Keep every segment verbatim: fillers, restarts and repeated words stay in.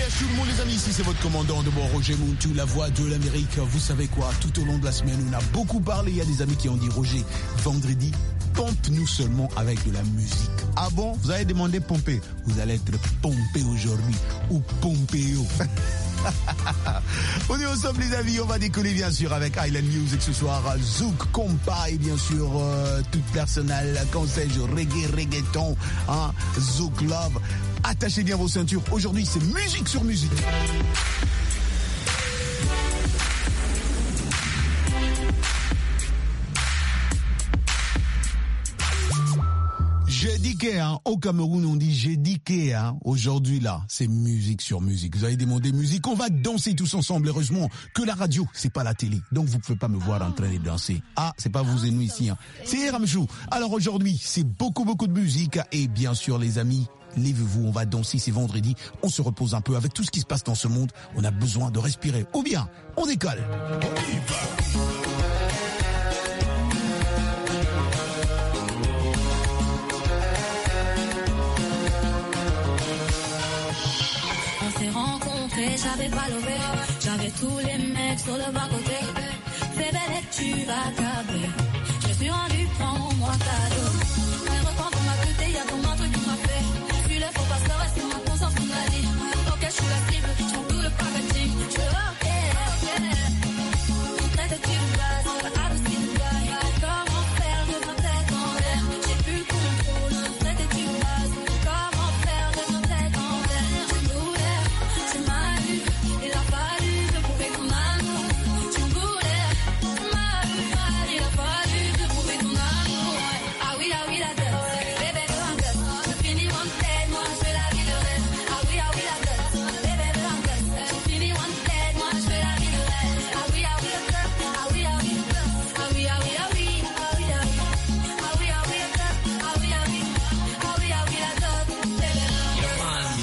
tout le monde les amis, ici c'est votre commandant de bord Roger Muntu, la voix de l'Amérique. Vous savez quoi, tout au long de la semaine on a beaucoup parlé, il y a des amis qui ont dit Roger, vendredi, pompe-nous seulement avec de la musique. Ah bon, vous avez demandé pomper, vous allez être pompé aujourd'hui, ou pompéo. On est ensemble les amis, on va décoller bien sûr avec Island Music ce soir, Zouk, Compa et bien sûr euh, tout personnel, conseil reggae, reggaeton, hein, Zouk Love. Attachez bien vos ceintures, aujourd'hui c'est musique sur musique. J'ai dit que, hein, au Cameroun, on dit j'ai dit que, hein, aujourd'hui là, c'est musique sur musique. Vous avez demandé musique, on va danser tous ensemble. Heureusement que la radio, c'est pas la télé. Donc vous pouvez pas me voir en train de danser. Ah, c'est pas vous et nous ici, hein. C'est Ramchou. Alors aujourd'hui, c'est beaucoup, beaucoup de musique. Et bien sûr, les amis, levez-vous, on va danser, c'est vendredi. On se repose un peu avec tout ce qui se passe dans ce monde. On a besoin de respirer. Ou bien, on décolle. J'avais pas levé, j'avais tous les mecs sur le bas-côté. Fais belle et tu vas cabrer. Je suis rendu, prends-moi cadeau. Mais reprends pour ma côté, y'a ton truc qui m'a fait. Je suis là, faut pas se rester, ma conscience qui m'a dit. Ok, je suis la cible, je prends tout le packaging. Je suis ok, ok. Traite de tu base, pas de style guy. Comment faire de ma tête en l'air? J'ai plus le contrôle, traite de tu base. Comment faire de ma tête en l'air? J'ai douleur, c'est ma il a fallu te prouver ton amour. Tu me voulais, mal, mal. Il a fallu te prouver ton amour. Ah oui, ah oui, la dot. Bébé, veut un gosse. Je finis one dead, moi je fais la vie de rêve. Ah oui, ah oui, la dot. Bébé, veut un gosse. Je finis one dead, moi je fais la vie de rêve. Ah oui, ah oui, la dot. Ah oui, ah oui, la dot. Ah oui, ah oui, ah oui. Ah oui, ah oui. Ah oui, ah oui, la dot. Ah oui, ah oui. Ah oui, ah oui, la dot. Bébé, veut un gosse.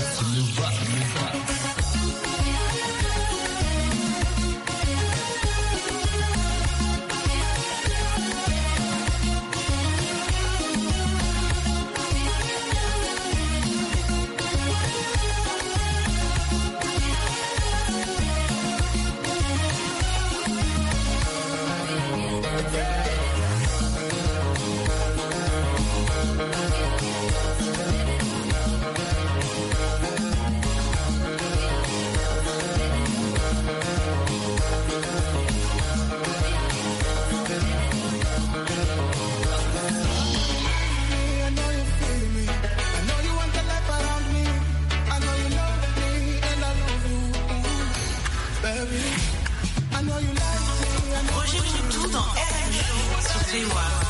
Roger Muntu dans R M Show sur Play One.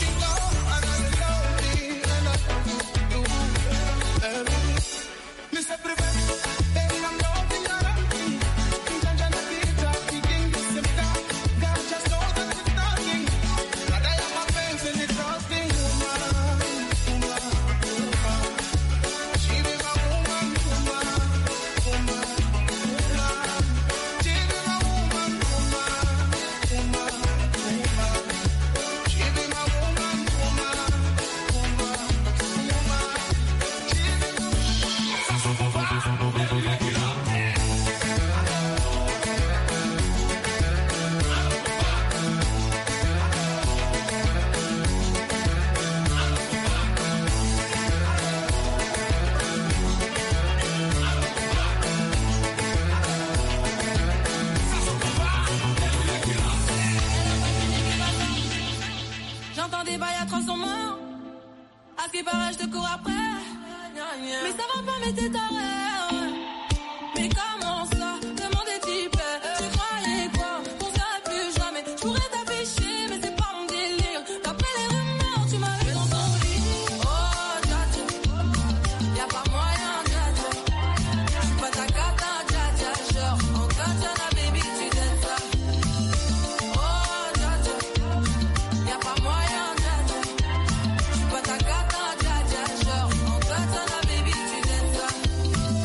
J'entends des bails atroces en moi. À ce qui paraît, je te cours après. Mais ça va pas, mais t'es taré. Mais comment ça? Demande des types. Tu croyais quoi? Qu'on serait plus jamais. Je pourrais t'afficher, mais c'est pas mon délire. D'après les rumeurs, tu m'as vu dans ton lit. Oh, dja y'a pas moyen, dja j'suis pas ta cata, dja genre en katana, baby, tu t'aimes ça. Oh, dja y'a pas moyen, dja j'suis pas ta cata, dja genre en katana, baby, tu t'aimes ça.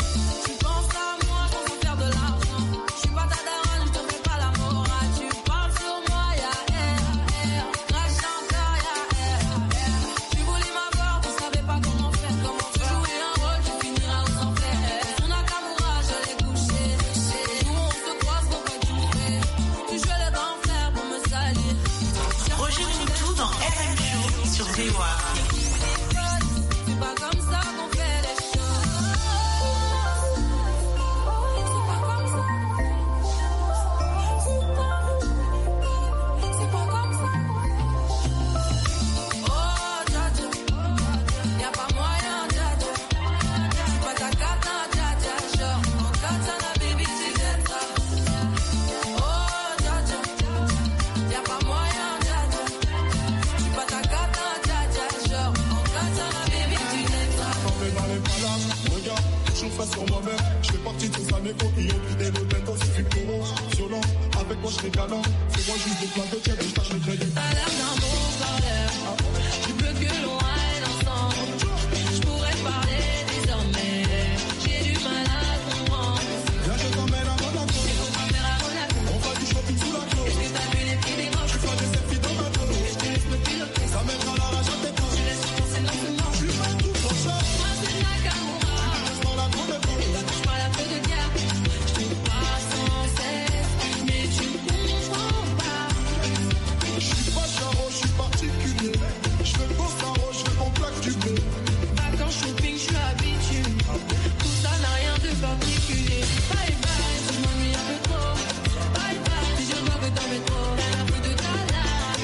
années coquillons, des mots aussi c'est pour violent. Avec moi je serai galant, fais-moi juste des plats de tiers, je tâche les crédits. T'as l'air d'un beau parleur, tu peux que l'on aille ensemble. Je pourrais te parler désormais, j'ai du mal à comprendre. Viens je t'emmène à Monaco, Et on va faire à Monaco. on va du shopping sous la clé. Est-ce que t'as vu les prix des manches? Tu fais des selfies dans ma dos, Et je te laisse me piloter. ça mettra la rage à tes pas. Je laisse foncer dans ce manche. Tu fais tout ton chat, Moi c'est Nakamura, reste dans la cour de et ça touche pas la feu de guerre. Je te passe sans cesse, mais tu me comprends pas. Je suis pas charo, je suis particulier. Je veux beau saro, je veux qu'on plaque du blé. Vacances shopping, je suis habitué. Tout ça n'a rien de particulier. Bye bye, tu m'ennuies un peu trop. Bye bye, si je vois que t'en mets trop. T'as la plus de ta life.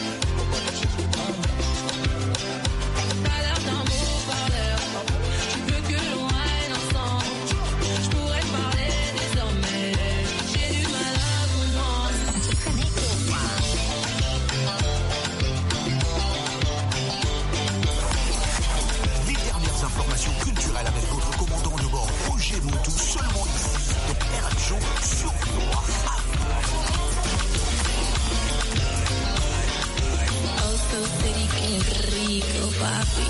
T'as l'air d'un beau parleur. Tu veux que l'on aille ensemble. Je pourrais te parler désormais. J'ai du mal à comprendre. Les dernières informations culturelles avec votre commandant de bord Roger Montou, seulement ici, de R H Show sur Gloire. Oh, so pretty, qué rico, papi.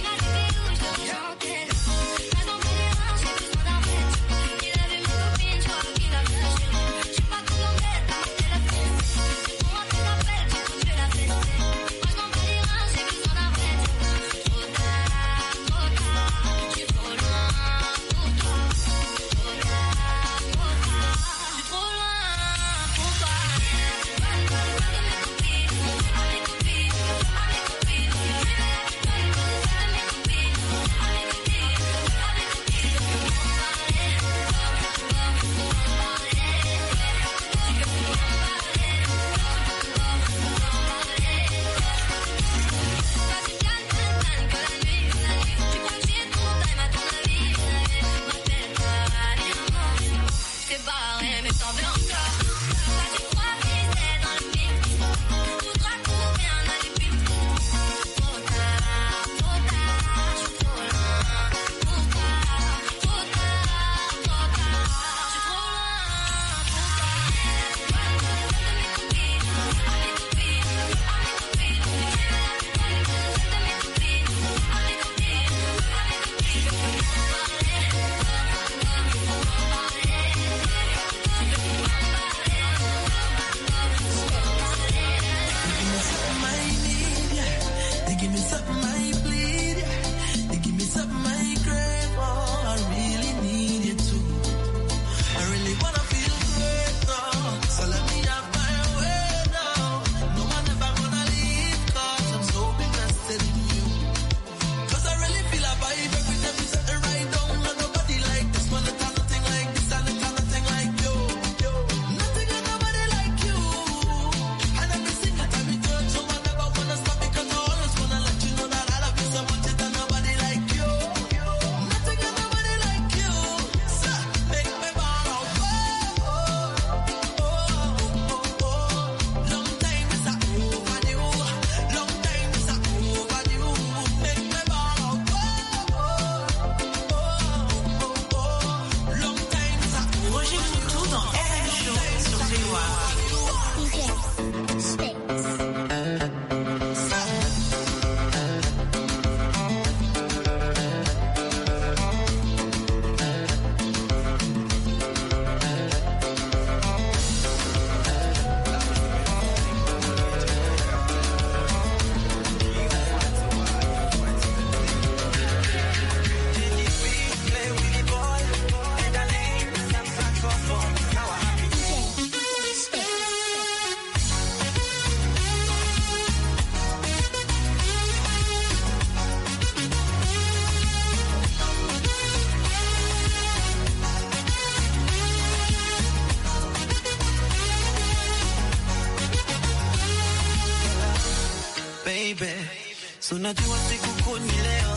So najua siku kuni leo,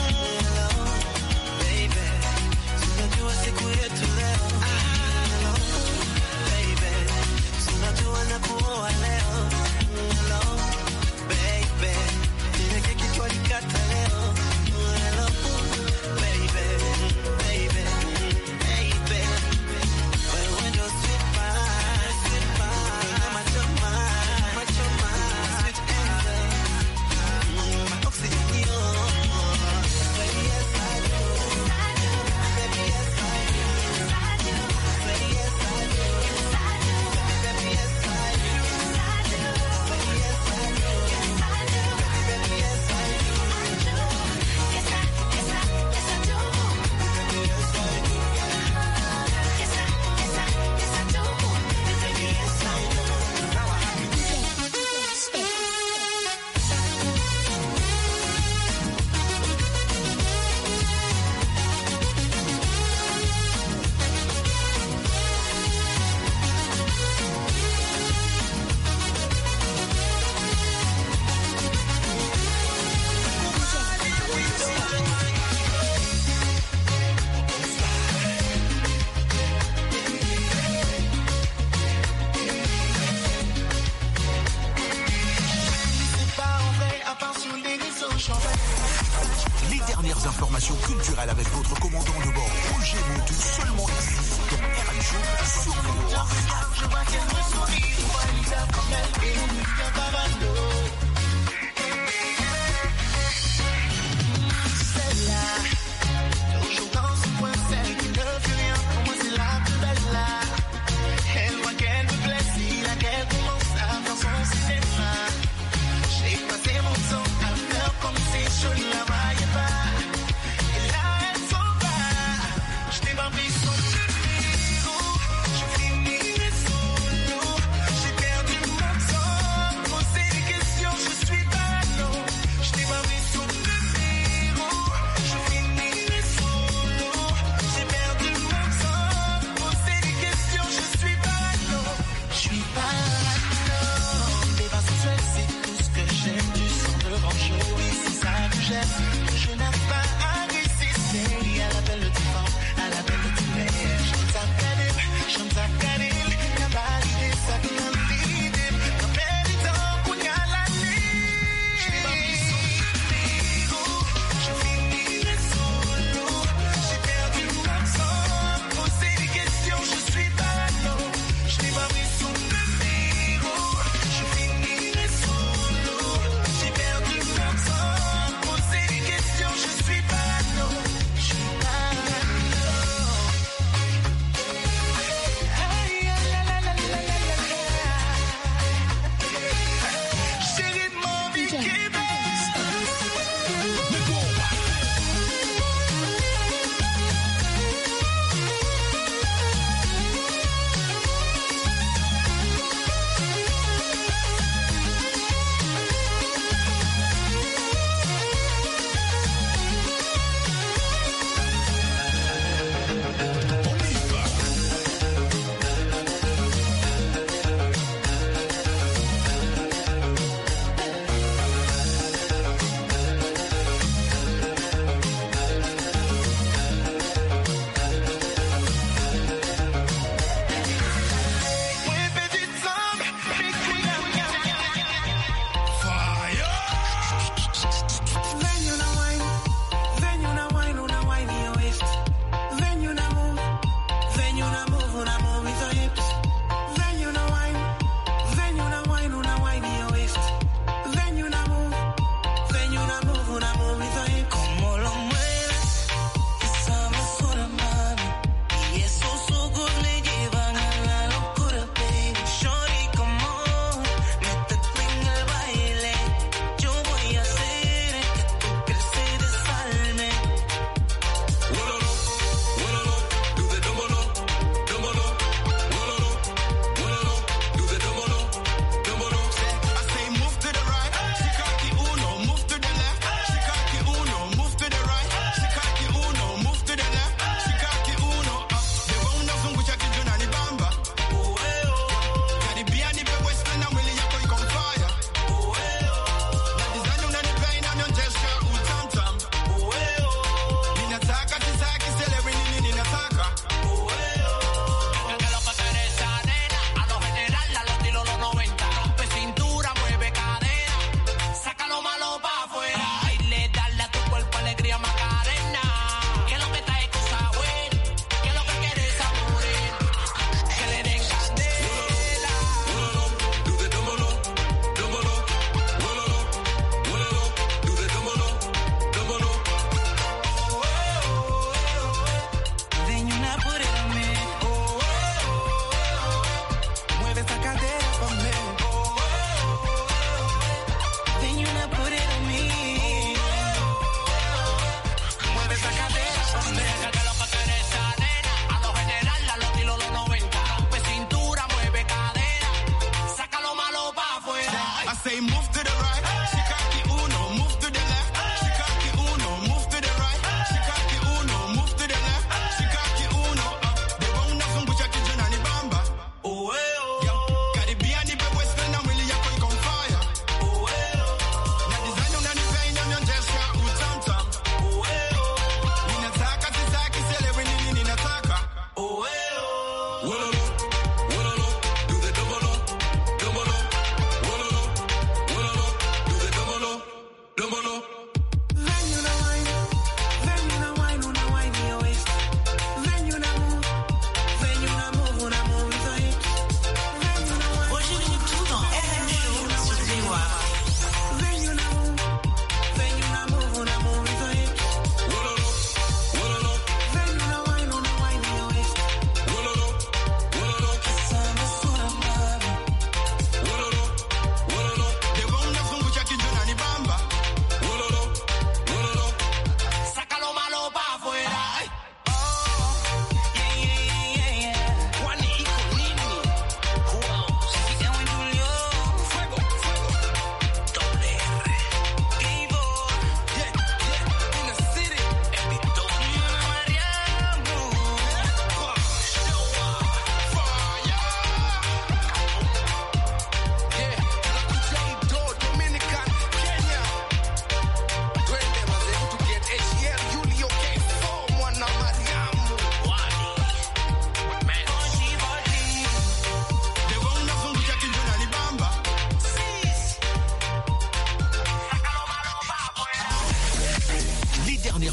baby. So najua siku yetu leo, baby. So najua nakuoa leo, baby. Ile keki tulikata leo, baby, baby, baby. d'information culturelle avec votre commandant de bord, Roger Moutou, seulement ici, dans R H O sur Mouloir.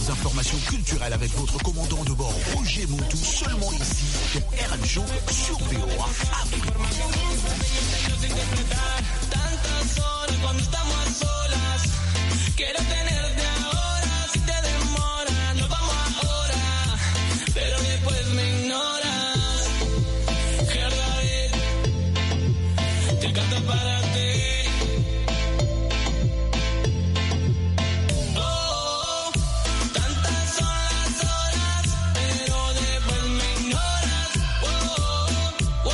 dernières informations culturelles avec votre commandant de bord, Roger Montou, seulement ici, dans R M Show, sur V O A Afrique. Tantas horas cuando estamos a solas, quiero tenerte ahora, si te demoras, nos vamos ahora, pero después me ignoras. David, te canto para ti. Oh, tantas son las horas, pero después me ignoras. Oh, oh,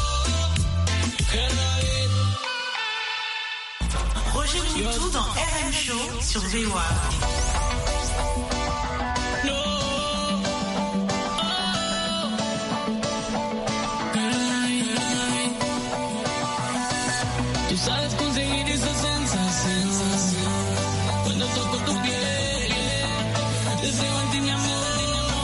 David. Roger Montou dans R M Show sur V O A. Tú sabes conseguir esa sensación cuando toco tu piel. Deseo en ti mi amor.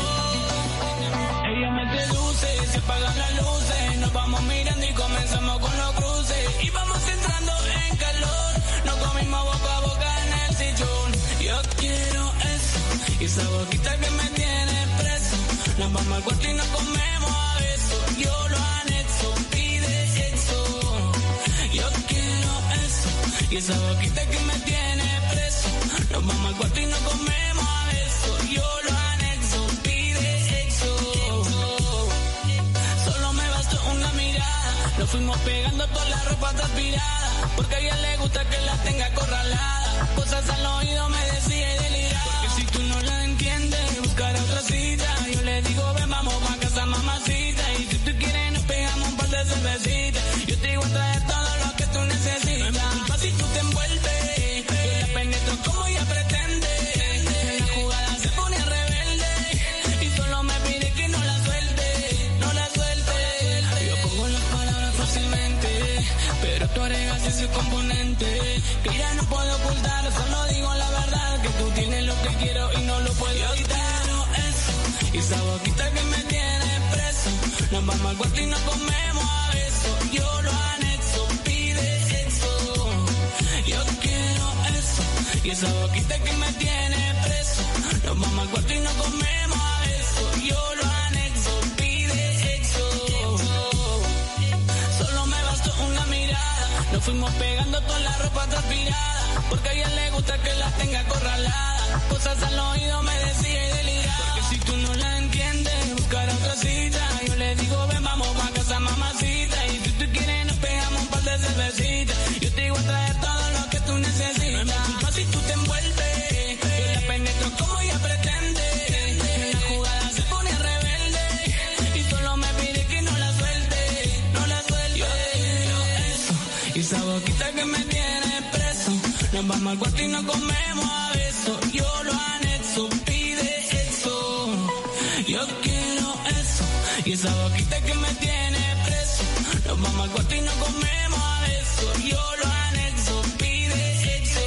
Ella me seduce, se apagan las luces. Nos vamos mirando y comenzamos con los cruces. Y vamos entrando en calor. Nos comimos boca a boca en el sillón. Yo quiero eso, y esa boquita que me tiene preso. Nos vamos al cuarto y nos comemos a besos. Yo lo anexo, pide sexo. Yo quiero eso, y esa boquita que me tiene preso. Nos vamos al cuarto y nos comemos a besos. Yo lo anexo, pide sexo. Solo me bastó una mirada, nos fuimos pegando toda la ropa transpirada. Porque a ella le gusta que la tenga acorralada. Cosas al oído me decía y deliraba. Porque si tú no la entiendes, buscar otra cita. Yo le digo, ven, vamos pa' casa, mamacita. Y si tú quieres, nos pegamos un par de cervecitas. Yo te digo a traer todo lo que tú necesitas. No es culpa si tú te envuelves. Yo la penetro como ella pretende. En la jugada se pone rebelde. Y solo me pide que no la suelte. No la suelte. Yo pongo las palabras fácilmente, pero tú agregas ese componente que ya no puedo ocultar. Solo digo la verdad, que tú tienes lo que quiero y no lo puedo evitar. Eso, y esa boquita que me tiene preso. Nos vamos al cuarto y nos comemos a besos. Yo lo anexo, pide sexo. Yo quiero eso, y esa boquita que me tiene preso. Nos vamos al cuarto y nos comemos a besos. Yo lo anexo, pide sexo. Solo me bastó una mirada, nos fuimos pegando toda la ropa transpirada. Porque a ella le gusta que la tenga acorralada. Cosas al oído me decía y deliraba. Porque si tú no la entiendes, buscar otra cita. Yo le digo, ven, vamos pa' casa, mamacita. Y si tú quieres, nos pegamos un par de cervecitas. Yo te digo a traer todo lo que tú necesitas. No es mi culpa si tú te envuelves. Yo la penetro como ella pretende. En la jugada se pone rebelde. Y solo me pide que no la suelte. No la suelte. Yo quiero eso, y esa boquita que me tiene preso. Nos vamos al cuarto y nos comemos a besos. Yo lo anexo, pide sexo. Yo quiero eso, y esa boquita que me tiene preso. Nos vamos al cuarto y nos comemos a besos. Yo lo anexo, pide sexo.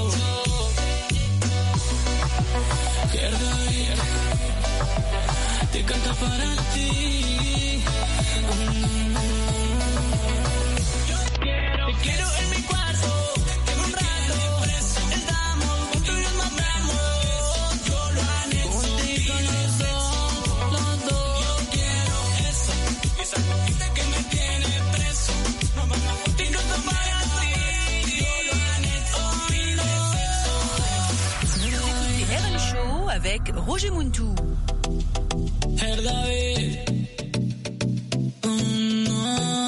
David, te canto para ti. Te quiero en mi cuarto, en un rato. Estamos juntos y nos matamos. Yo lo anexo, contigo los dos, los dos. Yo quiero eso, esa boquita que me tiene preso. Nos vamos a juntar y nos tomamos a ti. Yo lo anexo, pide sexo. R M Show avec Roger Montou. Her David. Mm, no.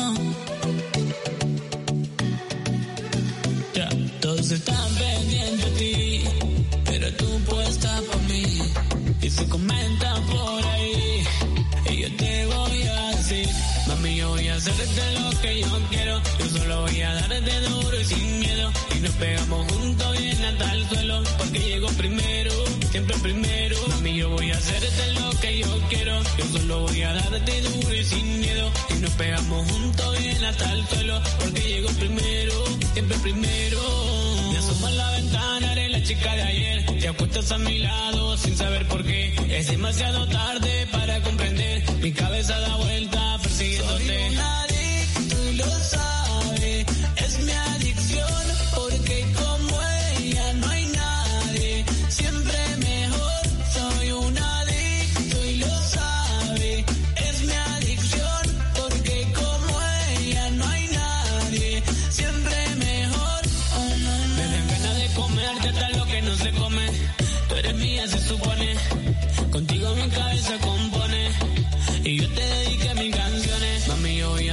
Ya, todos están pendientes de ti, pero tú puesta por mí. Y se comentan por ahí, y yo te voy a decir, mami, yo voy a hacerte lo que yo quiero. Yo solo voy a darte duro y sin miedo. Y nos pegamos juntos bien hasta el suelo, porque llego primero, siempre primero. Mami, yo voy a hacerte lo que yo quiero. Yo solo voy a darte duro y sin miedo. Y nos pegamos juntos bien hasta el suelo, porque llego primero, siempre primero. Me asomo a la ventana, eres la chica de ayer. Te acuestas a mi lado sin saber por qué. Es demasiado tarde para comprender. Mi cabeza da vuelta persiguiéndote. Soy un adicto y lo sabe. Es mi adicción, porque como ella no hay nadie. Siempre mejor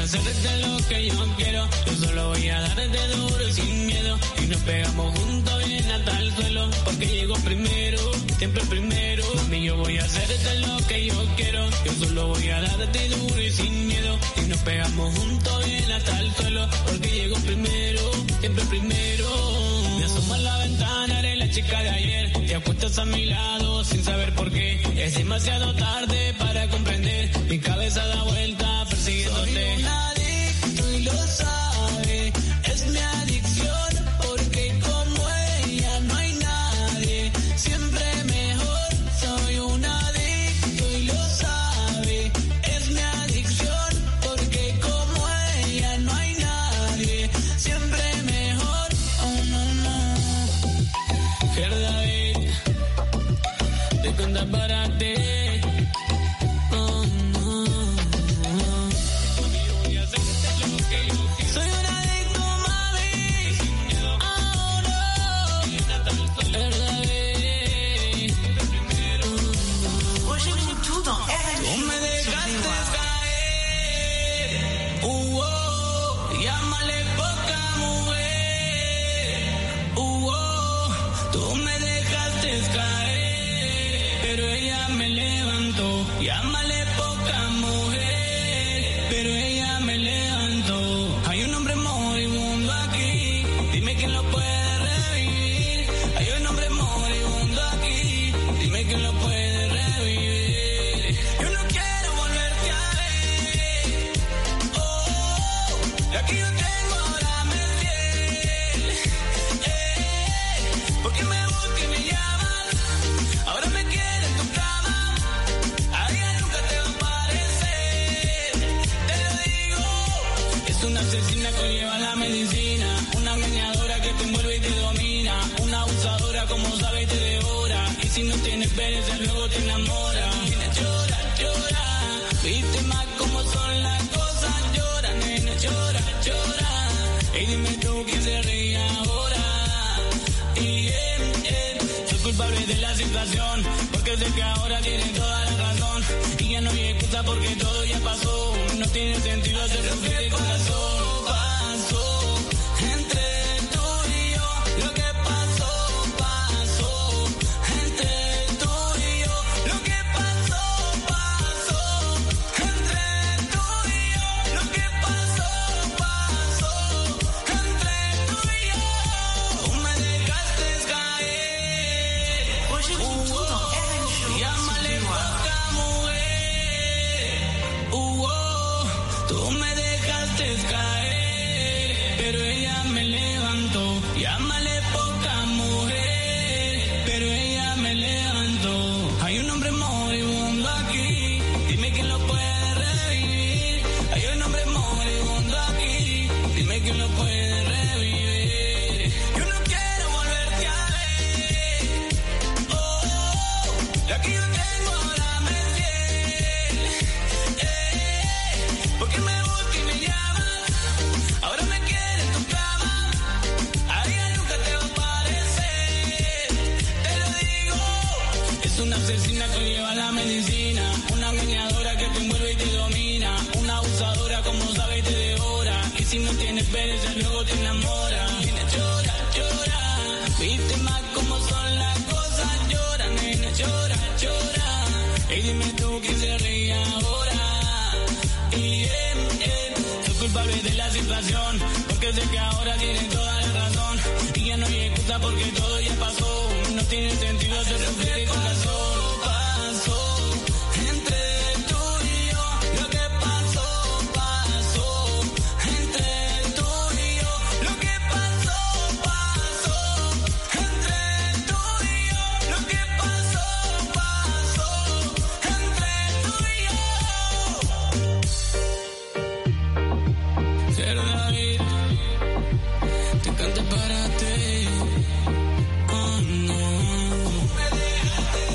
a hacerte lo que yo quiero. Yo solo voy a darte duro y sin miedo. Y nos pegamos juntos bien hasta el suelo. Porque llego primero, siempre primero. Mami, yo voy a hacerte lo que yo quiero. Yo solo voy a darte duro y sin miedo. Y nos pegamos juntos bien hasta el suelo. Porque llego primero, siempre primero. Me asomo a la ventana, eres la chica de ayer. Te acuestas a mi lado sin saber por qué. Es demasiado tarde para comprender. Mi cabeza da vuelta persiguiéndote. Soy un adicto y lo sabe. Es mi adicción porque como ella no hay nadie. Siempre mejor. Soy un adicto y lo sabe. Es mi adicción porque como ella no hay nadie. Siempre mejor. Oh no no. David, te cuenta para ti. Luego te enamora, llora, llora, viste más cómo son las cosas, llora, nena, llora, llora, y dime tú quién se ríe ahora, y eh, eh, soy culpable de la situación, porque sé que ahora tiene toda la razón, y ya no hay excusa porque todo ya pasó, no tiene sentido hacer sufrir el corazón, pasó, entre tú y yo, lo que pasó, pasó, entre luego te enamora, llora, llora, viste más cómo son las cosas, llora, nena, llora, llora, y dime tú quién se ríe ahora, y eh, eh, soy culpable de la situación, porque sé que ahora tienen toda la razón, y ya no hay excusa porque todo ya pasó, no tiene sentido hacer sufrir el corazón, pasó. Para ti, oh no.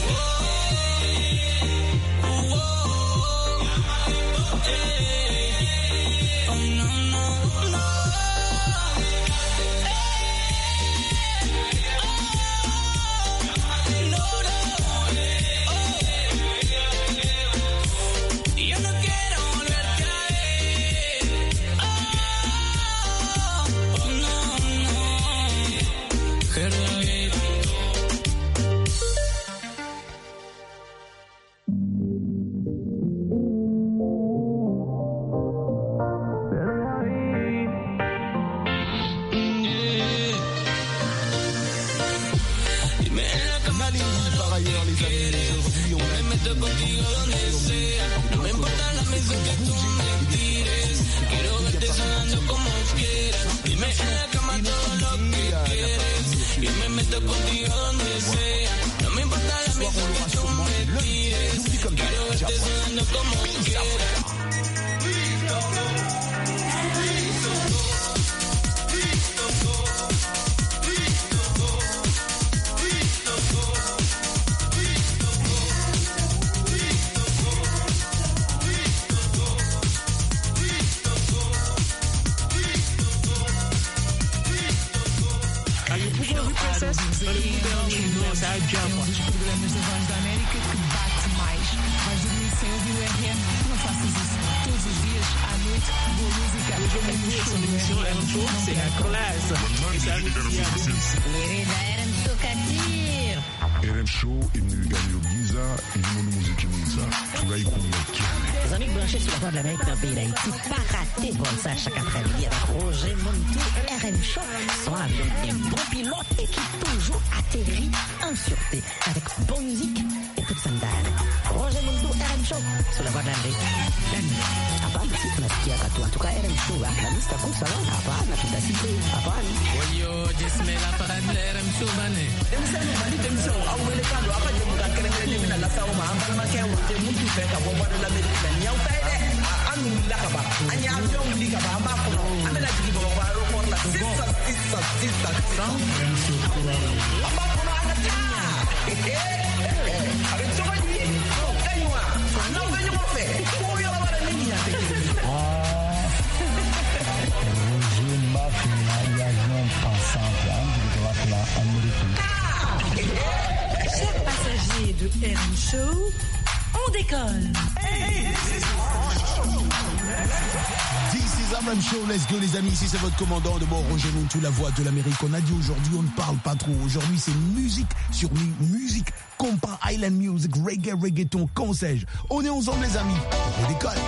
contigo donde sea. No me importa la mesa que tú me tires. Quiero verte sonando como quieras. Dime en la cama todo lo que quieres. Y me meto contigo donde sea. No me importa la mesa que tú me tires. Quiero verte sonando como quieras. Os programas da Voz da América que bate mais. Vais dormir sem ouvir o R M? Não faças isso. Todos os dias, à noite, boa música. Querida, Eram Sokatir. R M Show imnigani Giza inimonu muziki mwiza turayikunda cyane. Les amis branchés sur la Voix de l'Amérique d'un pays d'Haïti, pas raté bon ça chaque après-midi avec Roger Montou, R M Show, soit avec des bons pilotes et qui toujours atterrit en sûreté avec bonne musique et toute sandale. Roger Montou, R M Show, sur la Voix de l'Amérique. Hapana, si tunasikia katu, en tout cas R M Show, la lista kwa salon, hapana, tutasikia, hapana. Oyo, jesme la parade de R M Show, bane. Demsani, mali demso, awele kando, apa jemu kan kere kere jemu na lasa uma, ambal ma kaya wote muntu feka, bomba de la Amerika, nyau taide, anu laka ba, anya avion lika ba, amba kono, amela jiki ba ba, aeroport la, sisa, sisa, sisa, sisa. Amba kono anata, eh, eh, avec so many, kanywa, na uvenyo mofe, kuyo la bara nini ya teki. Roger Mafia, avion pensante, de droite là, américain. Chers passagers de R M Show, on décolle. This is R M Show, let's go les amis, ici c'est votre commandant de bord Roger Montou, la voix de l'Amérique. On a dit aujourd'hui on ne parle pas trop, aujourd'hui c'est musique sur mu- musique, compas, island music, reggae, reggaeton, qu'en sais-je. On est ensemble les amis, on décolle.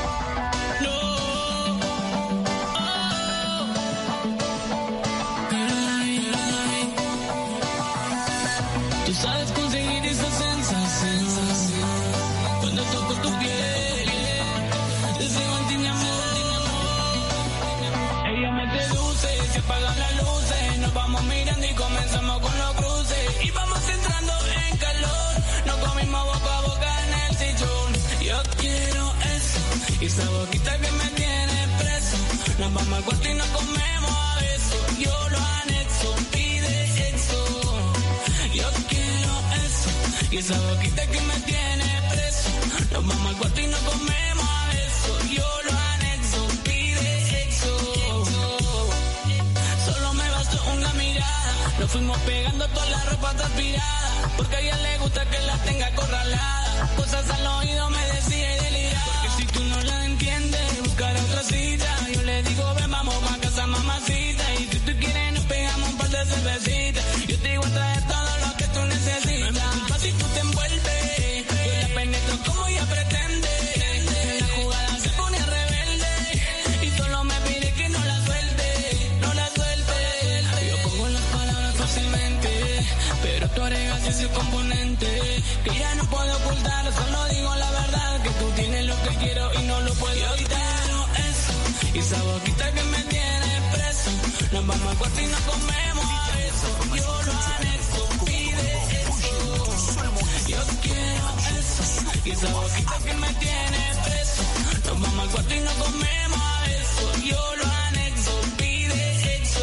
Tú sabes conseguir esa sensación cuando toco tu piel. Deseo en ti mi amor. Ella me seduce, se apagan las luces. Nos vamos mirando y comenzamos con los cruces. Y vamos entrando en calor. Nos comimos boca a boca en el sillón. Yo quiero eso, esa boquita que me tiene preso. Nos vamos al cuarto y nos comemos a besos. Yo lo anexo, pide exo. Yo quiero eso, y esa boquita que me tiene preso. Nos vamos al cuarto y nos comemos a besos. Yo lo anexo, pide exo. Solo me bastó una mirada. Nos fuimos pegando toda la ropa transpirada. Porque a ella le gusta que la tenga acorralada. Cosas al oído me decía y deliraba. Porque si tú no la entiendes, buscar otra cita. Yo le digo, ven, vamos pa' casa, mamacita. Y si tú quieres, nos pegamos un par de cervecitas. Yo te digo a traer todo lo que tú necesitas. No me culpa si tú te envuelves. Yo la penetro como ella pretende. En la jugada se pone rebelde. Y solo me pide que no la suelte. No la suelte. Yo pongo las palabras fácilmente. Pero tú agregas ese componente. Que ya no puedo ocultar. Solo digo la verdad. Que tú tienes lo que quiero y no lo puedo evitar. Eso. Y esa boquita que me tiene preso. Nos vamos al cuarto y nos comemos a besos. Yo lo anexo, pide eso. Yo quiero eso. Y esa boquita que me tiene preso. Nos vamos al cuarto y nos comemos a besos. Yo lo anexo, pide eso.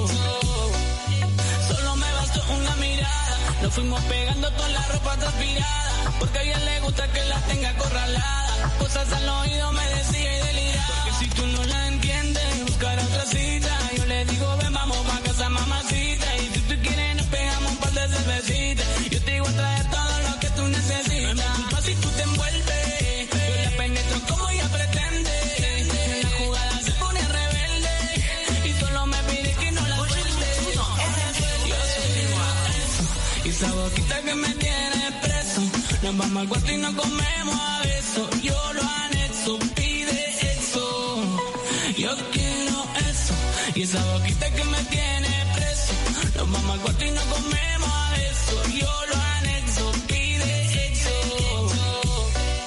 Solo me bastó una mirada. Nos fuimos pegando toda la ropa transpirada. Porque a ella le gusta que la tenga acorralada. Cosas al oído me decía y deliraba. Porque si tú no la entiendes, buscar otra cita. Yo le digo, ven, vamos pa' casa, mamacita. Y si tú quieres, nos pegamos un par de cervecitas. Yo te digo a traer todo lo que tú necesitas. No me culpa si tú te envuelves. Yo la penetro como ella pretende. En la jugada se pone rebelde. Y solo me pide que no la suelte. Yo soy eso. Y esa boquita que me tiene preso. Nos vamos al cuarto y nos comemos a besos. Yo lo anexo, pide exo. Yo quiero eso. Y esa boquita que me tiene preso. Nos vamos al cuarto y nos comemos a besos. Yo lo anexo, pide exo.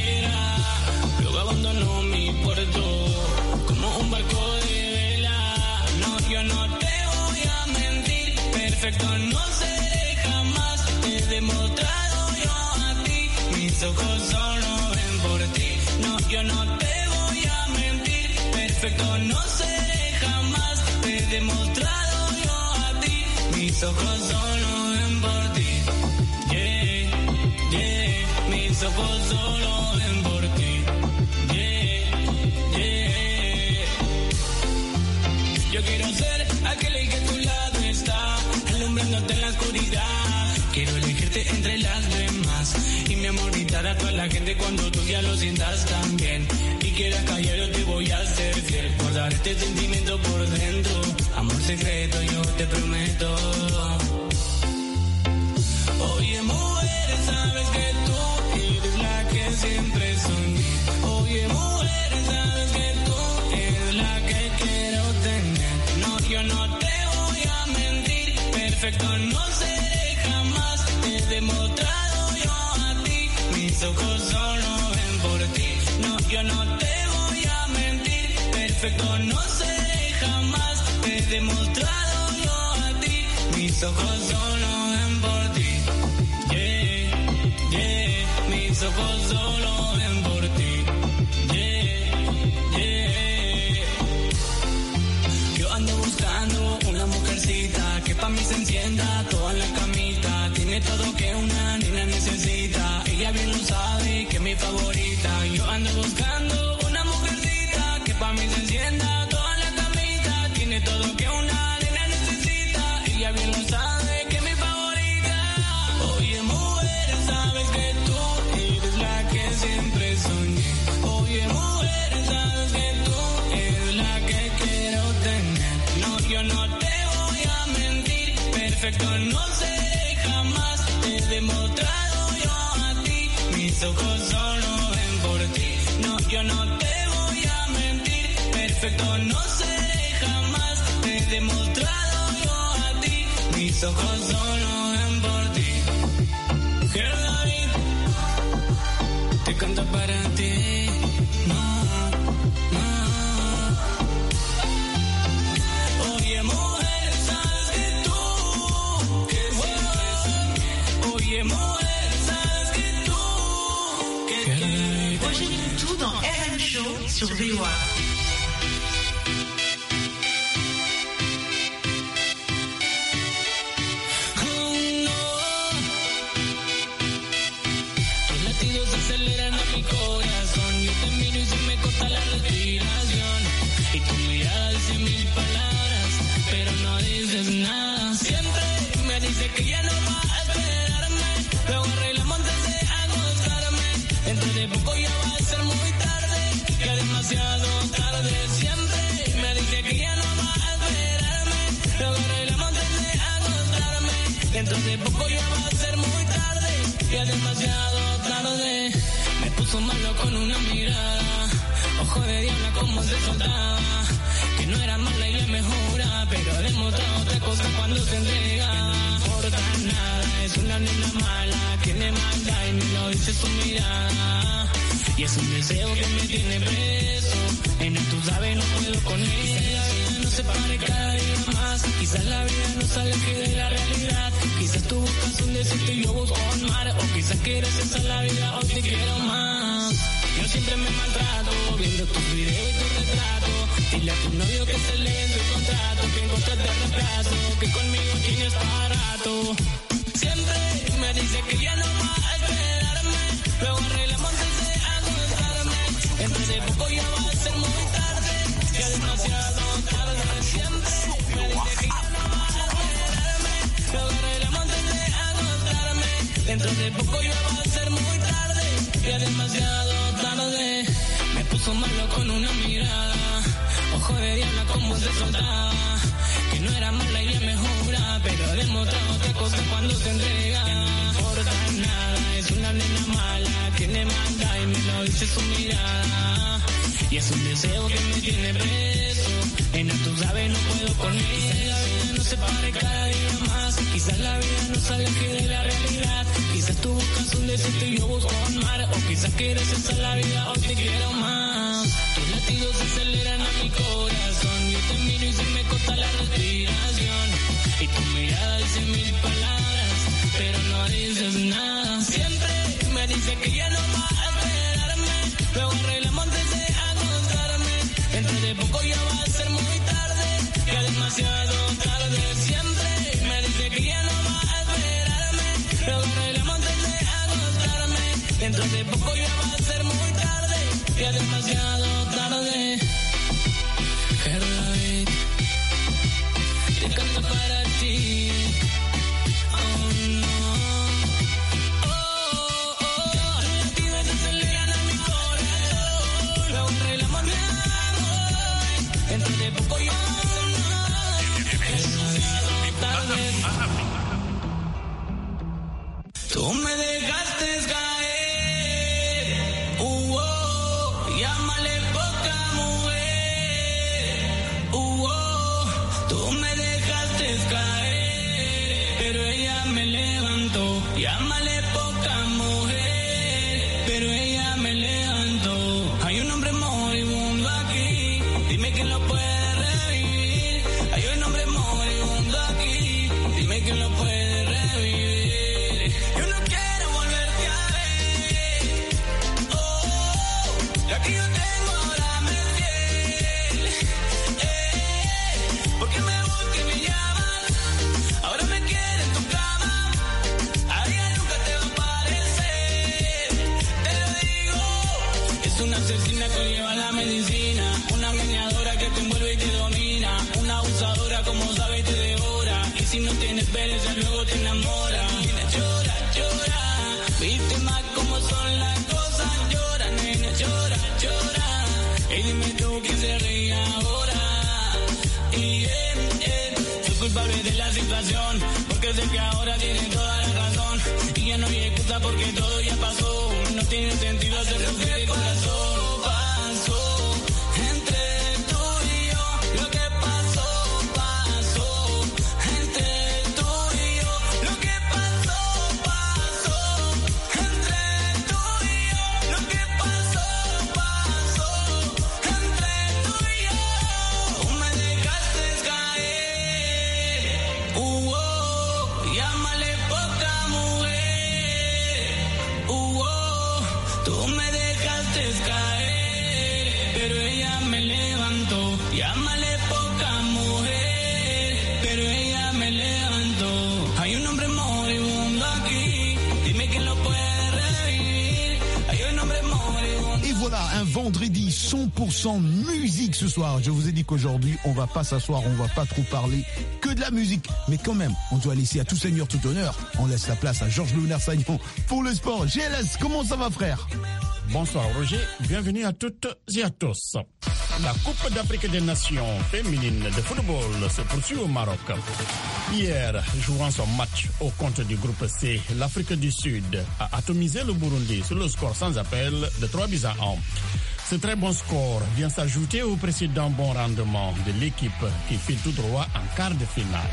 quiera. Luego abandonó mi puerto como un barco de vela. No, yo no te voy a mentir, perfecto no seré jamás. Te he demostrado yo a ti, mis ojos solo ven por ti. No, yo no te voy a mentir, perfecto no seré jamás. Te he demostrado yo a ti, mis ojos solo ven por ti. Yeah, yeah, mis ojos solo ven por ti. Yeah, yeah. Yo quiero ser aquel que a tu lado está, alumbrándote en la oscuridad. Quiero elegirte entre las demás y mi amor gritar a toda la gente cuando tú ya lo sientas también. Y quieras callar, yo te voy a hacer fiel, guardar este sentimiento por dentro. Amor secreto, yo te prometo. Oye, mujer, sabes que tú eres la que siempre soñé. Oye, mujer, sabes que tú eres la que quiero tener. No, yo no te voy a mentir, perfecto no seré jamás. Te he demostrado yo a ti, mis ojos solo ven por ti. No, yo no te voy a mentir, perfecto no seré jamás. Te he demostrado yo a ti, mis ojos solo ven por ti. Yeah, yeah, mis ojos solo ven por ti. Yeah, yeah. Yo ando buscando una mujercita que pa' mí se encienda toda la camita. Tiene todo que una nena necesita. Ella bien lo sabe que es mi favorita. Yo ando buscando una mujercita que pa' mí se encienda toda la camita. Tiene todo que una nena necesita. Ella bien lo sabe que es mi favorita. Oye, mujer, sabes que tú eres la que siempre soñé. Oye, mujer, sabes que tú eres la que quiero tener. No, yo no te voy a mentir, perfecto no seré jamás. Te he demostrado yo a ti, mis ojos solo ven por ti. No, yo no te voy a mentir, perfecto no seré jamás. Te he demostrado yo a ti, mis ojos solo ven por ti. Girl, David, te canto para ti. No, no. Oye, mujer, sabes que tú, que siempre soñé. Oye, mujer, sabes que tú, que que Roger Moutou dans R M Show sur V O A. Tus latidos aceleran a mi corazón. Yo te miro y se me corta la respiración. Y tu mirada dice mil palabras, pero no dices nada. Siempre me dice que ya no va a esperarme. Luego arreglamos antes de acostarme. Dentro de poco ya va a ser muy tarde, ya demasiado tarde. Siempre me dice que ya no va a esperarme. Luego arreglamos antes de acostarme. Dentro de poco ya va a ser muy tarde, ya demasiado tarde. Me puso malo con una mirada, ojo de diabla como se soltaba. Que no era mala y le mejora, pero ha demostrado otra cosa cuando se entrega. No importa nada, es una nena mala, tiene maldad y me lo dice su mirada. Y es un deseo que me tiene preso, en él tú sabes no puedo con ella. No se pare cada día más, quizás la vida no se aleje de la realidad. Quizás tú buscas un desierto y yo busco un mar, o quizás quieres esa la vida o te quiero más. Yo siempre me maltrato, viendo tus videos y tu retrato. Dile a tu novio que se lee en su contrato, que encontraste reemplazo, que conmigo tienes para rato. Siempre me dice que ya no va a esperarme, luego arreglamos antes de acostarme. Dentro de poco ya va a ser muy tarde, ya demasiado tarde. Siempre me dice que ya no va a esperarme, luego arreglamos antes de acostarme. Dentro de poco ya va a ser muy tarde, ya demasiado tarde. Me puso malo con una mirada, ojo de diabla como se soltaba. Que no era mala y le mejora, pero ha demostrado otra cosa cuando se entrega. No importa nada, es una nena mala, tiene maldad y me lo dice su mirada. Y es un deseo que me tiene preso. Nena, tú sabes, no puedo con ella. No se pare cada día más. Quizás la vida no se aleje de la realidad. Quizás tú buscas un desierto y yo busco un mar. O quizás quieres estar la vida, hoy te quiero más. Tus latidos se aceleran a mi corazón. Yo te miro y se me corta la respiración. Y tu mirada dice mil palabras, pero no dices nada. Siempre me dice que ya no va a esperarme. Luego arreglamos antes de acostarme. Dentro de poco ya va a ser muy tarde, ya demasiado tarde. Siempre me dice que ya no va a esperarme. Luego arreglamos antes de acostarme. Dentro de poco ya va a ser muy tarde, ya demasiado tarde. David, te canto para ti. Oh no. Oh, oh, los latidos se aceleran a mi corazón. Luego arreglamos mi amor. Dentro de poco ya tú me dejaste caer, uh, oh, llámale poca mujer, uh, oh, tú me dejaste caer, pero ella me levantó, llámale poca mujer, pero ella me levantó. Hay un hombre moribundo aquí, dime quién lo puede revivir. Hay un hombre moribundo aquí, dime quién lo puede revivir. Asesina que lleva la medicina, una engañadora que te envuelve y te domina, una abusadora como sabe y te devora, y si no tienes experiencia luego te enamora. Nena, llora, llora, víctima como son las cosas, llora, nena, llora, llora, y dime tú quién se ríe ahora. Y eh, eh, soy culpable de la situación, porque sé que ahora tiene toda la razón, y ya no hay excusa porque todo ya pasó, no tiene sentido hacer sufrir el corazón. Un vendredi cent pour cent musique ce soir. Je vous ai dit qu'aujourd'hui, on va pas s'asseoir, on va pas trop parler que de la musique. Mais quand même, on doit laisser à tout seigneur, tout honneur. On laisse la place à Georges Léonard-Sagnon pour le sport. G L S, comment ça va, frère? Bonsoir Roger, bienvenue à toutes et à tous. La Coupe d'Afrique des Nations féminine de football se poursuit au Maroc. Hier, jouant son match au compte du groupe C, l'Afrique du Sud a atomisé le Burundi sur le score sans appel de trois buts à un. Ce très bon score vient s'ajouter au précédent bon rendement de l'équipe qui file tout droit en quart de finale.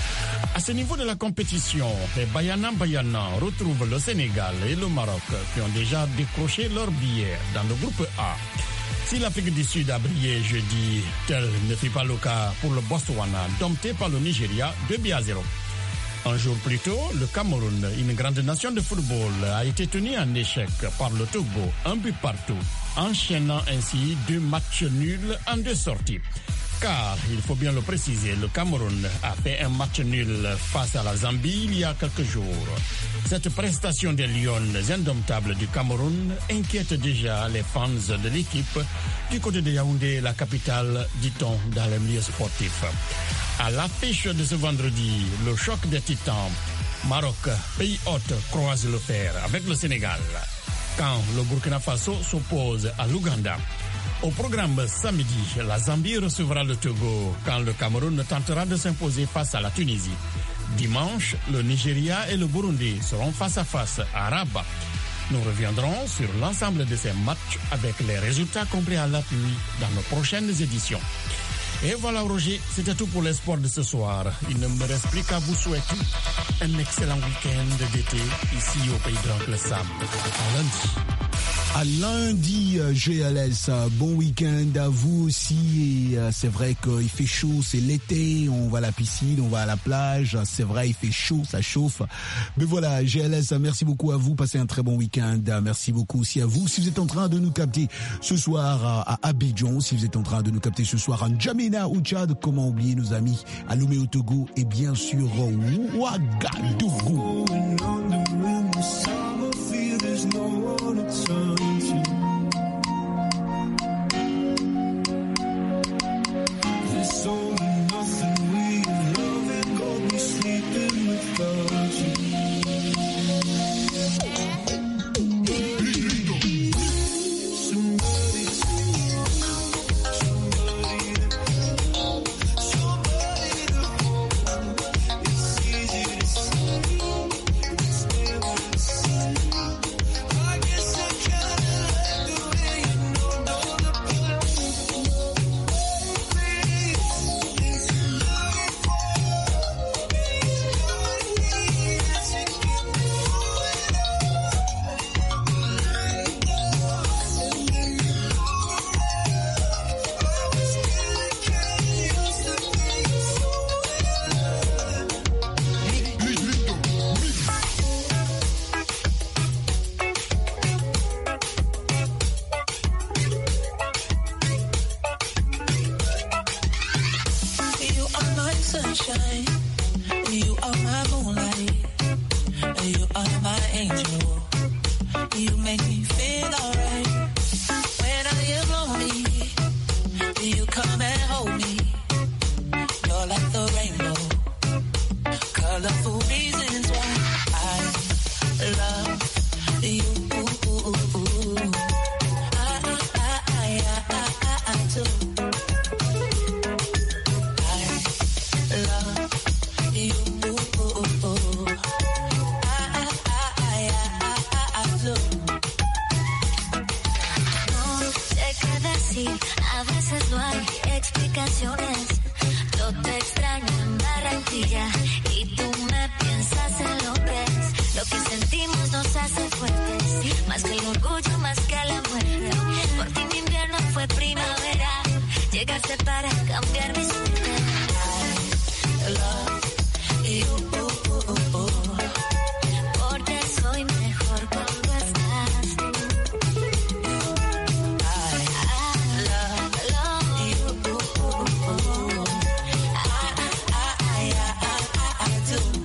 À ce niveau de la compétition, les Bayanan Bayanan retrouvent le Sénégal et le Maroc qui ont déjà décroché leur billet dans le groupe A. Si l'Afrique du Sud a brillé jeudi, tel ne fut pas le cas pour le Botswana, dompté par le Nigeria deux buts à zéro. Un jour plus tôt, le Cameroun, une grande nation de football, a été tenu en échec par le Togo, un but partout, enchaînant ainsi deux matchs nuls en deux sorties. Car, il faut bien le préciser, le Cameroun a fait un match nul face à la Zambie il y a quelques jours. Cette prestation des Lions indomptables du Cameroun inquiète déjà les fans de l'équipe du côté de Yaoundé, la capitale, dit-on, dans les milieux sportifs. À l'affiche de ce vendredi, le choc des titans, Maroc, pays hôte, croise le fer avec le Sénégal. Quand le Burkina Faso s'oppose à l'Ouganda. Au programme samedi, la Zambie recevra le Togo quand le Cameroun tentera de s'imposer face à la Tunisie. Dimanche, le Nigeria et le Burundi seront face à face à Rabat. Nous reviendrons sur l'ensemble de ces matchs avec les résultats compris à l'appui dans nos prochaines éditions. Et voilà Roger, c'était tout pour les sports de ce soir. Il ne me reste plus qu'à vous souhaiter un excellent week-end d'été ici au pays de l'Oncle Sam. À lundi. À lundi, G L S, bon week-end à vous aussi. Et c'est vrai qu'il fait chaud, c'est l'été, on va à la piscine, on va à la plage. C'est vrai, il fait chaud, ça chauffe. Mais voilà, G L S, merci beaucoup à vous. Passez un très bon week-end. Merci beaucoup aussi à vous. Si vous êtes en train de nous capter ce soir à Abidjan, si vous êtes en train de nous capter ce soir en N'Djamena ou Tchad, comment oublier nos amis à Lomé au Togo et bien sûr Ouagadougou. There's no one to turn to. There's only nothing we love and go be sleeping without you. Somebody, somebody, somebody to hold. It's easy to see. It's never the same. I guess I kinda like the way you know, know the place. Please, it's love for me. Yes, it can be You are my sunshine, you are my moonlight, you are my angel. You make me feel alright. When I am lonely, you come and hold me. You're like the rainbow, colorful reasons why I love you. I, I, I, I, I, I do. Love you. I, I, I, I, I do. No sé qué decir, a veces no hay explicaciones. Yo te extraño en Barranquilla y tú me piensas en lo que es. Lo que sentimos nos hace fuertes, más que el orgullo, más que la muerte. Por ti mi invierno fue primavera, llegaste para cambiar mi suerte. I love you. Porque soy mejor cuando estás tú. I love you. I, I, I, I, I do.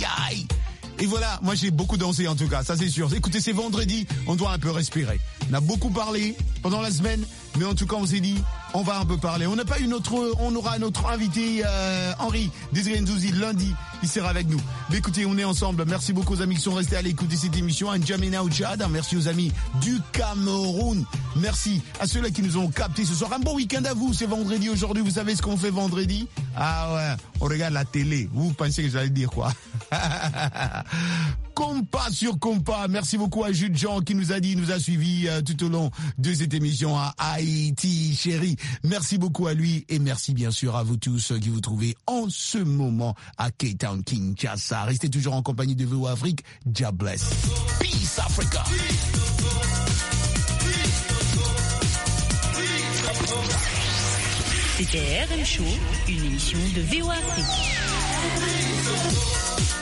aïe, aïe. Et voilà, moi j'ai beaucoup dansé en tout cas, ça c'est sûr. Écoutez, c'est vendredi, on doit un peu respirer. On a beaucoup parlé pendant la semaine, mais en tout cas on s'est dit, on va un peu parler. On n'a pas une autre, on aura notre invité euh, Henri Désiré Nzouzi lundi, il sera avec nous. Mais écoutez, on est ensemble. Merci beaucoup aux amis qui sont restés à l'écoute de cette émission. À N'Djamena au Tchad, merci aux amis du Cameroun. Merci à ceux-là qui nous ont captés ce soir. Un bon week-end à vous, c'est vendredi aujourd'hui. Vous savez ce qu'on fait vendredi? Ah ouais, on regarde la télé. Vous pensez que j'allais dire quoi? Compas sur Compas. Merci beaucoup à Jude Jean qui nous a dit, nous a suivis euh, tout au long de cette émission à Haïti, chérie. Merci beaucoup à lui et merci bien sûr à vous tous qui vous trouvez en ce moment à Cape Town, Kinshasa. Restez toujours en compagnie de V O Afrique. God bless. Peace Africa. C'était R M Show, une émission de V O Afrique.